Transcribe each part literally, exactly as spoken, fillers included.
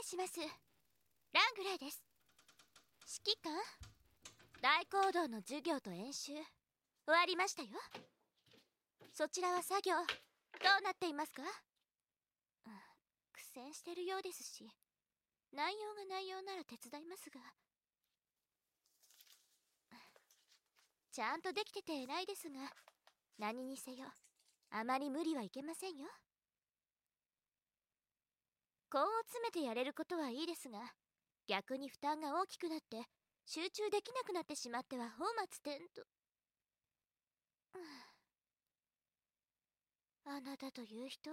します。ラングレーです。指揮官、大講堂の授業と演習終わりましたよ。そちらは作業どうなっていますか？苦戦してるようですし、内容が内容なら手伝いますが。ちゃんとできてて偉いですが、何にせよあまり無理はいけませんよ。根を詰めてやれることはいいですが、逆に負担が大きくなって集中できなくなってしまっては本末転倒。あなたという人は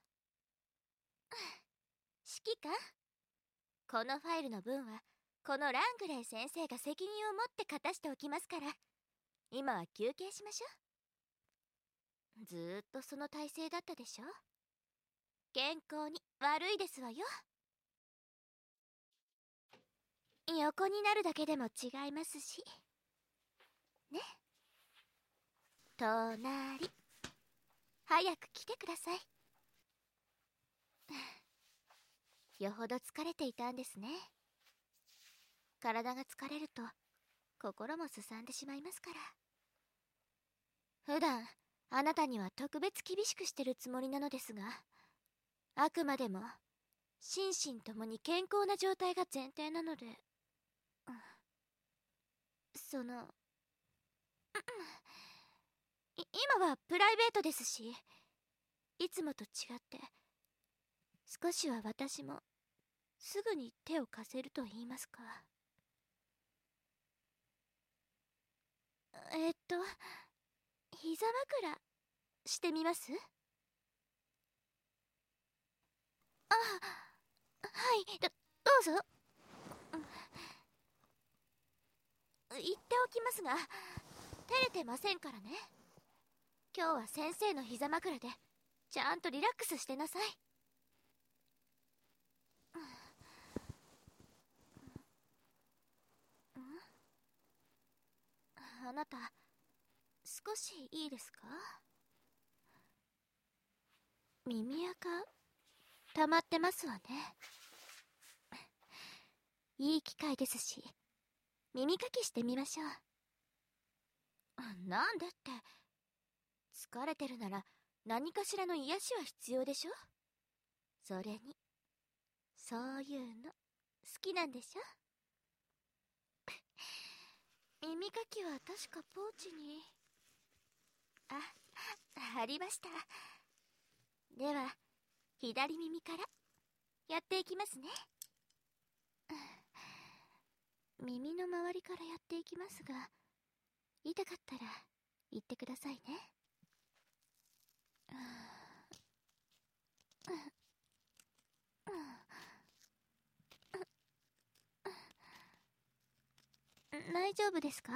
指揮官、このファイルの分はこのラングレー先生が責任を持って果たしておきますから、今は休憩しましょう。ずーっとその体勢だったでしょ。健康に悪いですわよ。横になるだけでも違いますしね。隣、早く来てください。よほど疲れていたんですね。体が疲れると心もすさんでしまいますから。普段あなたには特別厳しくしてるつもりなのですが、あくまでも心身ともに健康な状態が前提なので、うん、そのい今はプライベートですし、いつもと違って少しは私もすぐに手を貸せると言いますか。えっと膝枕してみます？あ、はい、ど、どうぞ。言っておきますが、照れてませんからね。今日は先生の膝枕でちゃんとリラックスしてなさい。あなた、少しいいですか？耳垢溜まってますわね。いい機会ですし、耳かきしてみましょう。なんでって、疲れてるなら何かしらの癒しは必要でしょ。それにそういうの好きなんでしょ。耳かきは確かポーチに、あ、ありました。では左耳からやっていきますね。耳の周りからやっていきますが、痛かったら言ってくださいね。大丈夫ですか？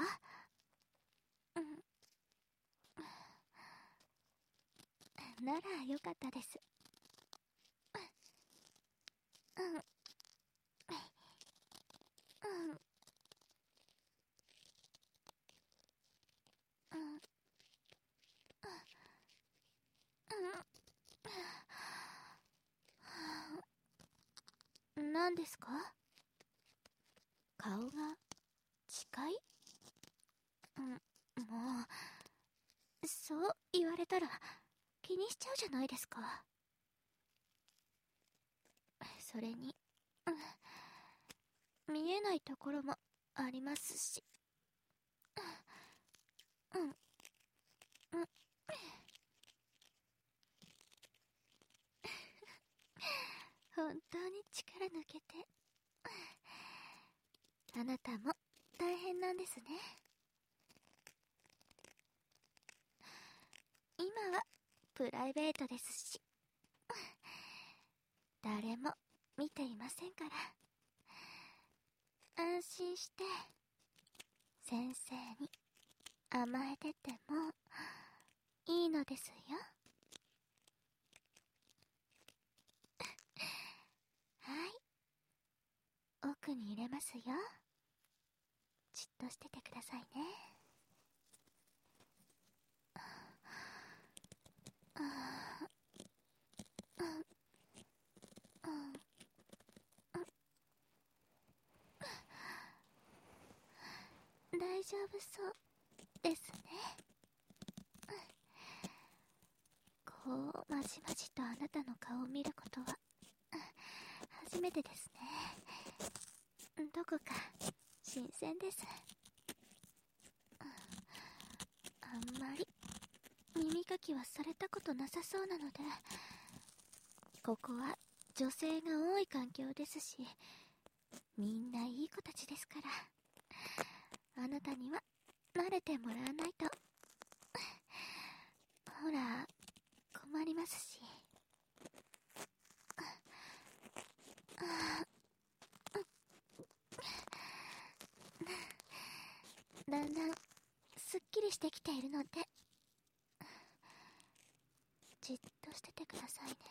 ならよかったです。うんうんうん。何ですか？顔が近い？うん、もうそう言われたら気にしちゃうじゃないですか。それに、うん、見えないところもありますし。うんうんうん本当に力抜けて、あなたも大変なんですね。今はプライベートですし、誰も見ていませんから、安心して先生に甘えててもいいのですよ。はい、奥に入れますよ。じっとしててくださいね。 丈夫そうですね。こうまじまじとあなたの顔を見ることは初めてですね。どこか新鮮です。あんまり耳かきはされたことなさそうなので、ここは女性が多い環境ですし、みんないい子たちですから、あなたには慣れてもらわないと。ほら、困りますし。だんだんすっきりしてきているので、じっとしててくださいね。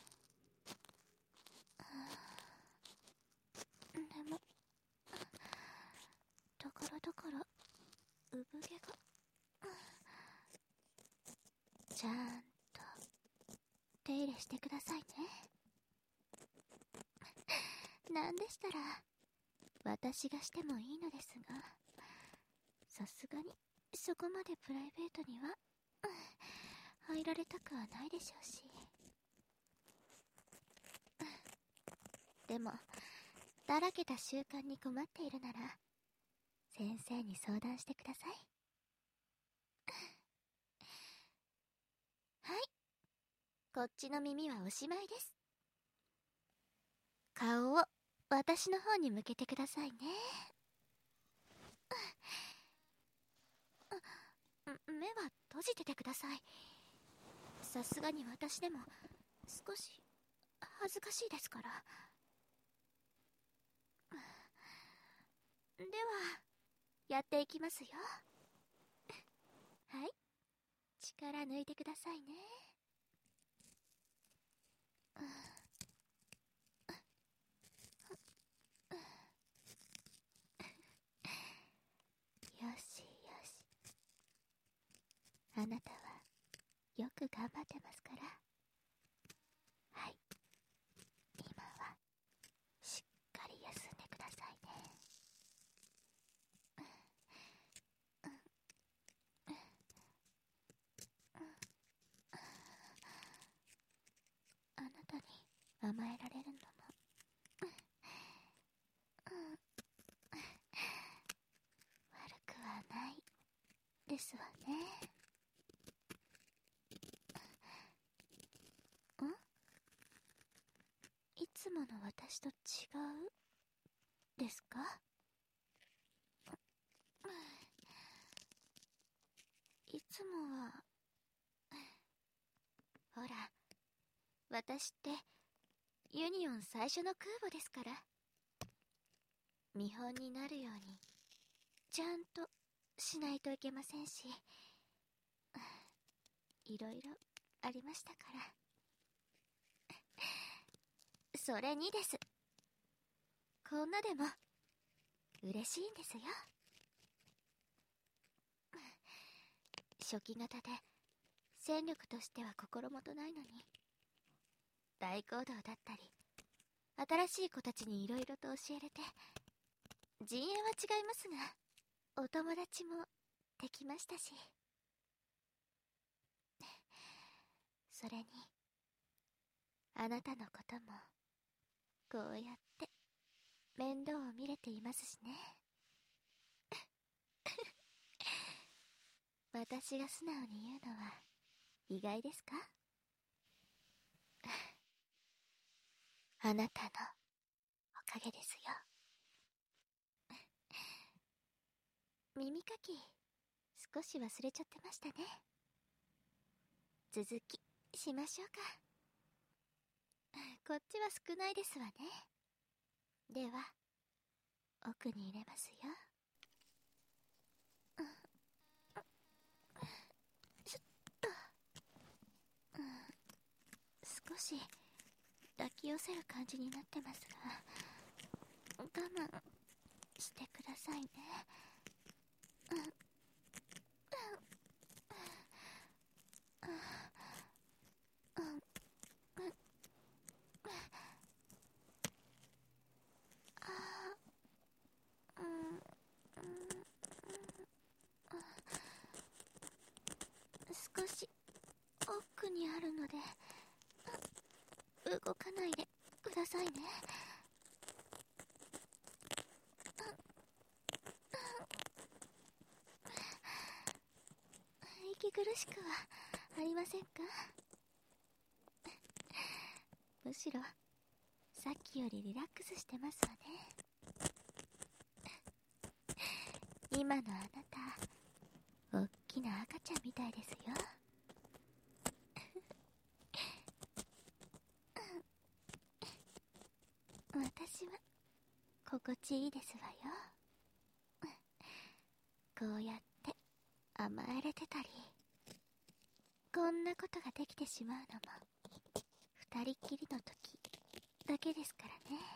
でもところどころ産毛が、ちゃんと手入れしてくださいね。なんでしたら私がしてもいいのですが、さすがにそこまでプライベートには入られたくはないでしょうし。でもだらけた習慣に困っているなら先生に相談してください。はい、こっちの耳はおしまいです。顔を私の方に向けてくださいね。目は閉じててください。さすがに私でも少し恥ずかしいですから。ではやっていきますよ。はい、力抜いてくださいね。よしよし、あなたはよく頑張ってますから。はい、今はしっかり休んでくださいね。あなたに甘えられるのも悪くはないですわね。ん？いつもの私と違うですか？いつもは、ほら、私ってユニオン最初の空母ですから。見本になるようにちゃんとしないといけませんし、いろいろありましたから。それにです、こんなでも嬉しいんですよ。初期型で戦力としては心もとないのに、大行動だったり新しい子たちにいろいろと教えれて、陣営は違いますがお友達もできましたし。それにあなたのこともこうやって面倒を見れていますしね。私が素直に言うのは意外ですか？あなたのおかげですよ。耳かき少し忘れちゃってましたね。続きしましょうか。こっちは少ないですわね。では奥に入れますよ。ちょっと、うん、少し抱き寄せる感じになってますが、我慢してくださいね。うんうんうんあーうんうん少し奥にあるので動かないでくださいね。息苦しくはありませんか？むしろさっきよりリラックスしてますわね。今のあなた、おっきな赤ちゃんみたいですよ。私は心地いいですわよ。こうやって甘えれてたり、こんなことができてしまうのも二人っきりの時だけですからね。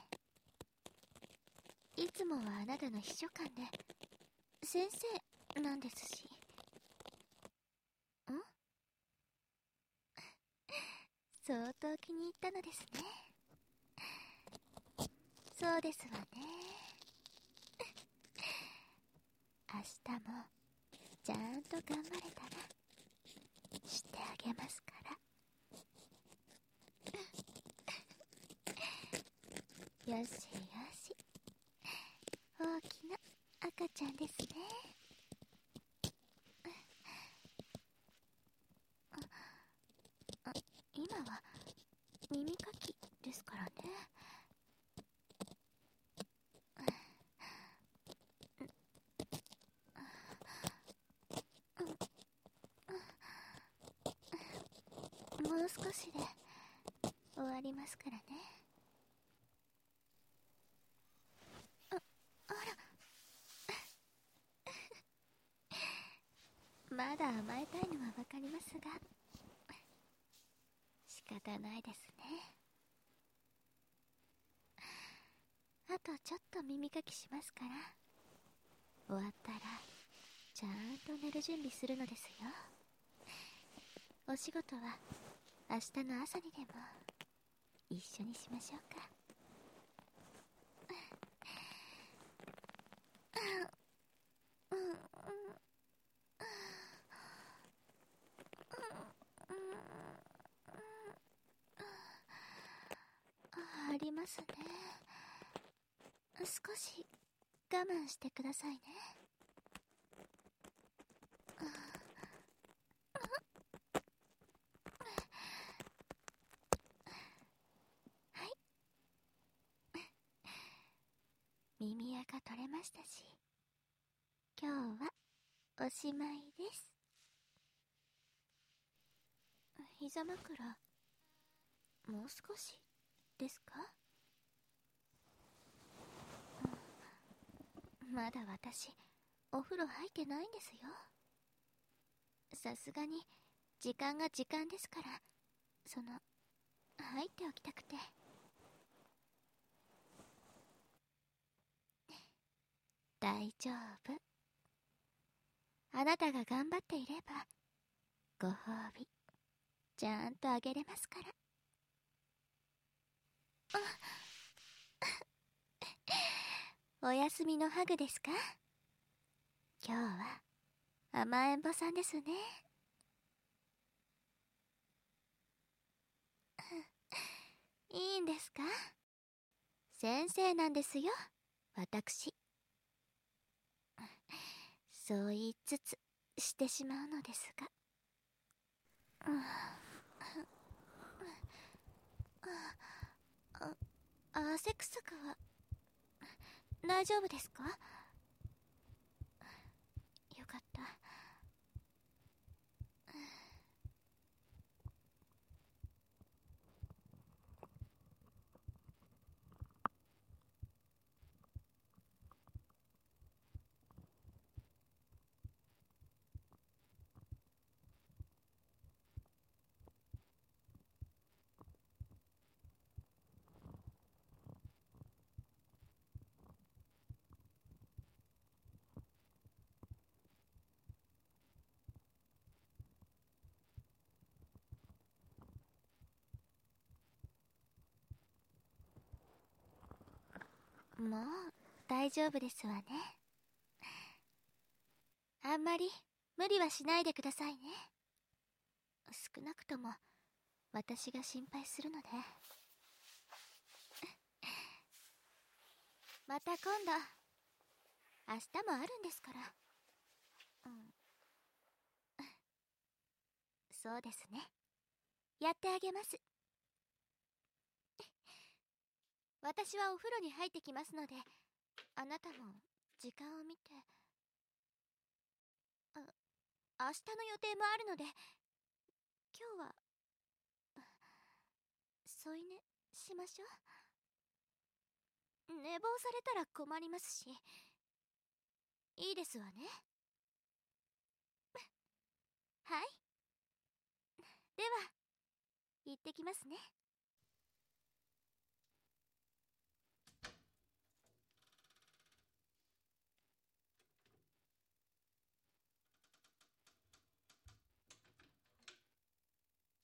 いつもはあなたの秘書官で先生なんですし。ん？相当気に入ったのですね。そうですわね。明日もちゃんと頑張れたらしてあげますから。よしよし、大きな赤ちゃんですね。あ、あ、今は耳かきですからね。もう少しで終わりますからね。あ、あらまだ甘えたいのはわかりますが、仕方ないですね。あとちょっと耳かきしますから、終わったらちゃんと寝る準備するのですよ。お仕事は明日の朝にでも一緒にしましょうか。ありますね。少し我慢してくださいね。はい、耳垢取れましたし、今日はおしまいです。膝枕もう少しですか？まだ私お風呂入ってないんですよ。さすがに時間が時間ですから、その入っておきたくて。大丈夫。あなたが頑張っていればご褒美ちゃんとあげれますから。お休みのハグですか？今日は甘えん坊さんですね。いいんですか？先生なんですよ、私。そう言いつつしてしまうのですが。あ、あ、汗臭くは大丈夫ですか？よかった。もう大丈夫ですわね。あんまり無理はしないでくださいね。 少なくとも私が心配するので。また今度。明日もあるんですから。うん。そうですね。やってあげます。私はお風呂に入ってきますので、あなたも時間を見て。あ、明日の予定もあるので、今日は添い寝しましょう。寝坊されたら困りますし。いいですわね。はい。では行ってきますね。